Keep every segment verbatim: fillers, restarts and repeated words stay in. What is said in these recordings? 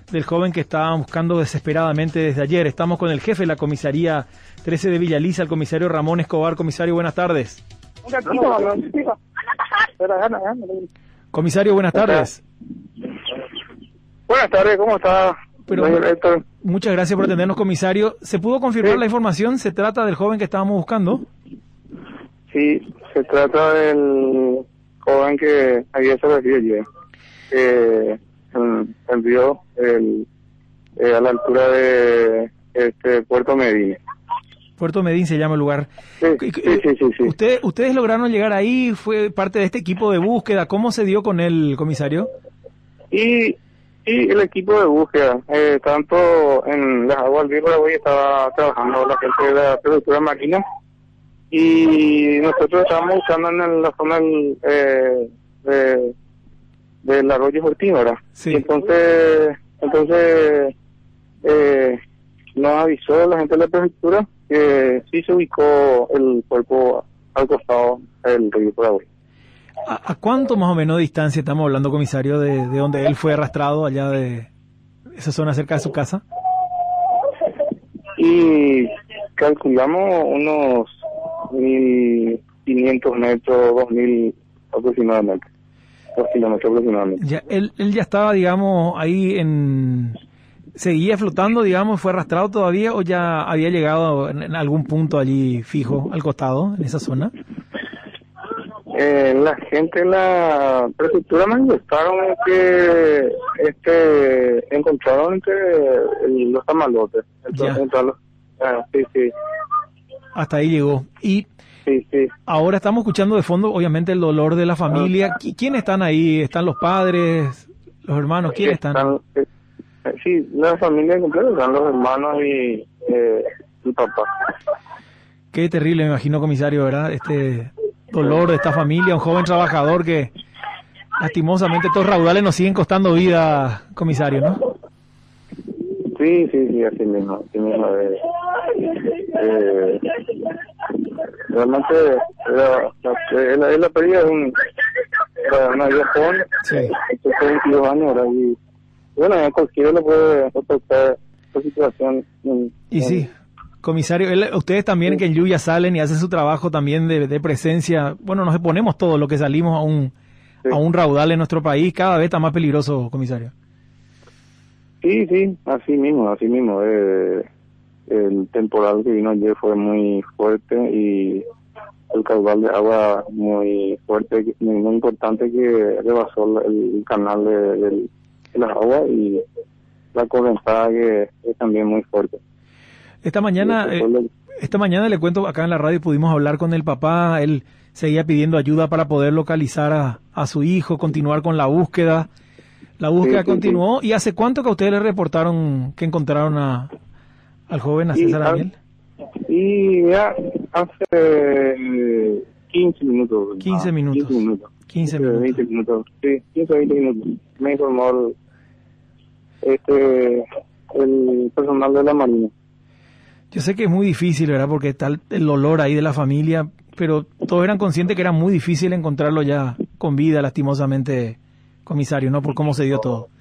del joven que estaban buscando desesperadamente desde ayer. Estamos con el jefe de la comisaría trece de Villaliza, el comisario Ramón Escobar. Comisario, buenas tardes. Comisario, buenas tardes. Buenas tardes, ¿cómo está? Pero, muchas gracias por atendernos, comisario. ¿Se pudo confirmar sí. la información? ¿Se trata del joven que estábamos buscando? Sí, se trata del joven que había desaparecido ayer. Eh, envió el, eh, a la altura de este Puerto Medín. Puerto Medín se llama el lugar. Sí, sí, sí, sí, sí. ¿Usted, ¿Ustedes lograron llegar ahí? ¿Fue parte de este equipo de búsqueda? ¿Cómo se dio con él, comisario? Y, y el equipo de búsqueda, eh, tanto en las aguas del río Paraguay estaba trabajando la gente de la prefectura marina y nosotros estábamos buscando en la zona del, eh, de, del arroyo Fortín, ¿verdad? Sí. Y entonces, entonces eh, nos avisó la gente de la prefectura que sí se ubicó el cuerpo al costado del río Paraguay. ¿A, ¿A cuánto más o menos de distancia estamos hablando, comisario, de, de donde él fue arrastrado, allá de esa zona cerca de su casa? Y calculamos unos mil quinientos metros, dos mil aproximadamente, dos kilómetros aproximadamente. Ya, él, él ya estaba, digamos, ahí en... ¿Seguía flotando, digamos, fue arrastrado todavía o ya había llegado en, en algún punto allí fijo, al costado, en esa zona? Eh, la gente de la prefectura manifestaron que este encontraron entre el, los tamalotes. Entonces, entre los, ah, sí, sí. Hasta ahí llegó. Y sí, sí. ahora estamos escuchando de fondo, obviamente, el dolor de la familia. Ah. ¿Quiénes están ahí? ¿Están los padres, los hermanos? ¿Quiénes están? están eh, sí, la familia completa, están los hermanos y eh, el papá. Qué terrible, me imagino, comisario, ¿verdad? Este dolor de esta familia, un joven trabajador que lastimosamente estos raudales nos siguen costando vida, comisario, ¿no? Sí, sí, sí, así mismo, así mismo. Eh, eh, realmente era, la, la, la pérdida de un, era una vida joven, sí. veintidós años, ahora, y bueno, a cualquiera le puede afectar esta situación. En, y en, sí. Comisario, él, ustedes también sí. que en lluvia salen y hacen su trabajo también de, de presencia. Bueno, nos exponemos todos los que salimos a un sí. a un raudal en nuestro país. Cada vez está más peligroso, comisario. Sí, sí, así mismo, así mismo. Eh, el temporal que vino ayer fue muy fuerte y el caudal de agua muy fuerte, muy, muy importante, que rebasó el, el canal de, de, de las aguas y la correntada que es también muy fuerte. Esta mañana, eh, esta mañana le cuento, acá en la radio pudimos hablar con el papá. Él seguía pidiendo ayuda para poder localizar a, a su hijo, continuar con la búsqueda. La búsqueda sí, sí, continuó. Sí. ¿Y hace cuánto que a ustedes le reportaron que encontraron a al joven, a César Daniel? Y ya hace quince minutos. quince minutos. quince minutos. quince minutos. veinte minutos. Sí, quince, veinte minutos. Me informó el, este, el personal de la Marina. Yo sé que es muy difícil, ¿verdad? Porque está el, el olor ahí de la familia, pero todos eran conscientes que era muy difícil encontrarlo ya con vida, lastimosamente, comisario, ¿no? Por cómo se dio todo.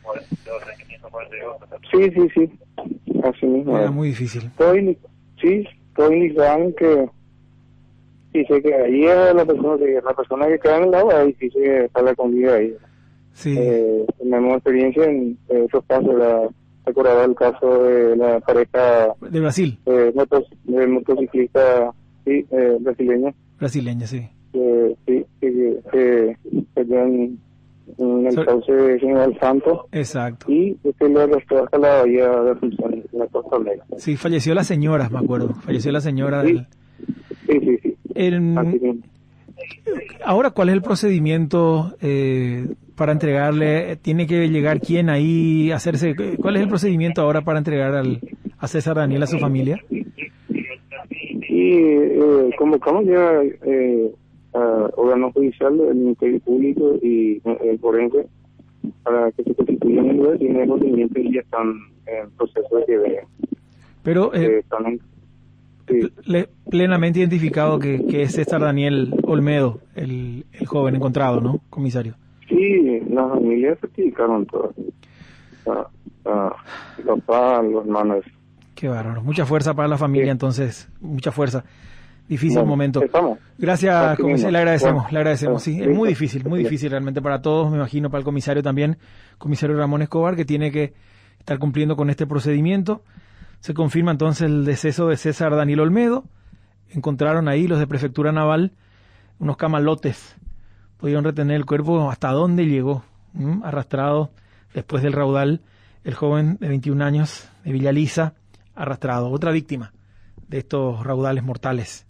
Sí, sí, sí. Así mismo. Era muy difícil. Estoy, sí, estoy indicando que dice que ahí es la persona que la persona que queda en el agua, ahí sí se sale con vida ahí. Sí. Eh, tenemos experiencia en eh, esos casos, la recordaba el caso de la pareja de Brasil, eh, motos, de motociclista sí, eh, brasileña. Brasileña, sí. Eh, sí, que se perdió en, en el so, cauce de General Santos. Exacto. Y este lo arrastró hasta la bahía de Asunción, en la costa negra. Sí, falleció la señora, me acuerdo. Falleció la señora. Sí, del... sí, sí. sí. El... Ahora, ¿cuál es el procedimiento eh, para entregarle? ¿Tiene que llegar quién ahí, hacerse? ¿Cuál es el procedimiento ahora para entregar al, a César Daniel a su familia? Y eh, convocamos ya eh, a órganos judiciales, el Ministerio Público y el forense para que se constituyan en lugar, tienen conocimiento y ya están en proceso de que vean. Pero eh, eh, están en, sí. le, plenamente identificado que, que es César Daniel Olmedo, el, el joven encontrado, ¿no, comisario? Sí, las familias certificaron todo. a, a mi papá, a los hermanos. Qué bárbaro. Mucha fuerza para la familia, sí. Entonces, mucha fuerza. Difícil bueno, momento. Estamos. Gracias, comisario. Le agradecemos, bueno, le agradecemos. Sí, es muy difícil, muy difícil realmente para todos, me imagino para el comisario también, comisario Ramón Escobar, que tiene que estar cumpliendo con este procedimiento. Se confirma entonces el deceso de César Daniel Olmedo. Encontraron ahí los de Prefectura Naval unos camalotes. Pudieron retener el cuerpo hasta dónde llegó, ¿m? Arrastrado después del raudal. El joven de veintiún años de Villa Lisa, arrastrado. Otra víctima de estos raudales mortales.